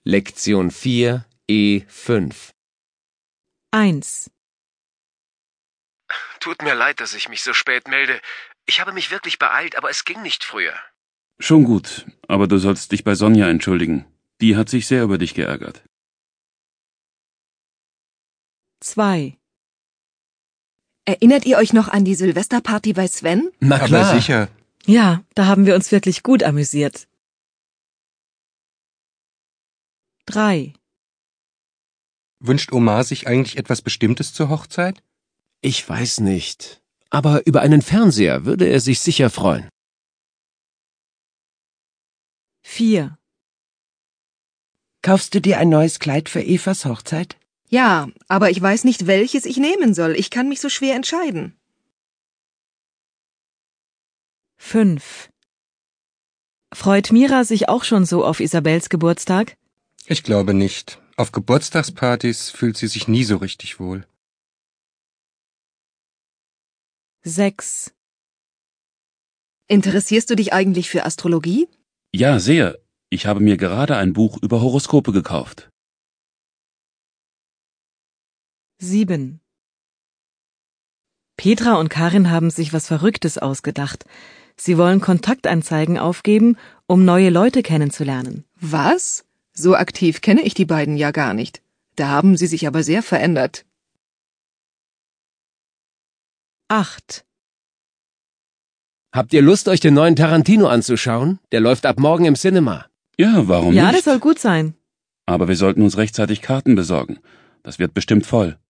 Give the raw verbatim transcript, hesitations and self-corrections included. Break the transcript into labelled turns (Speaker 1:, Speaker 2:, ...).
Speaker 1: Lektion vier E fünf.
Speaker 2: eins.
Speaker 3: Tut mir leid, dass ich mich so spät melde. Ich habe mich wirklich beeilt, aber es ging nicht früher.
Speaker 4: Schon gut, aber du sollst dich bei Sonja entschuldigen. Die hat sich sehr über dich geärgert.
Speaker 2: zwei.
Speaker 5: Erinnert ihr euch noch an die Silvesterparty bei Sven?
Speaker 1: Na klar.
Speaker 6: Aber sicher.
Speaker 2: Ja, da haben wir uns wirklich gut amüsiert. drei.
Speaker 6: Wünscht Omar sich eigentlich etwas Bestimmtes zur Hochzeit?
Speaker 1: Ich weiß nicht. Aber über einen Fernseher würde er sich sicher freuen.
Speaker 2: vier.
Speaker 7: Kaufst du dir ein neues Kleid für Evas Hochzeit?
Speaker 5: Ja, aber ich weiß nicht, welches ich nehmen soll. Ich kann mich so schwer entscheiden.
Speaker 2: fünf. Freut Mira sich auch schon so auf Isabels Geburtstag?
Speaker 6: Ich glaube nicht. Auf Geburtstagspartys fühlt sie sich nie so richtig wohl.
Speaker 2: sechs.
Speaker 5: Interessierst du dich eigentlich für Astrologie?
Speaker 4: Ja, sehr. Ich habe mir gerade ein Buch über Horoskope gekauft.
Speaker 2: sieben. Petra und Karin haben sich was Verrücktes ausgedacht. Sie wollen Kontaktanzeigen aufgeben, um neue Leute kennenzulernen.
Speaker 5: Was? So aktiv kenne ich die beiden ja gar nicht. Da haben sie sich aber sehr verändert.
Speaker 2: acht.
Speaker 1: Habt ihr Lust, euch den neuen Tarantino anzuschauen? Der läuft ab morgen im Cinema.
Speaker 4: Ja, warum
Speaker 2: Ja,
Speaker 4: nicht?
Speaker 2: das soll gut sein.
Speaker 4: Aber wir sollten uns rechtzeitig Karten besorgen. Das wird bestimmt voll.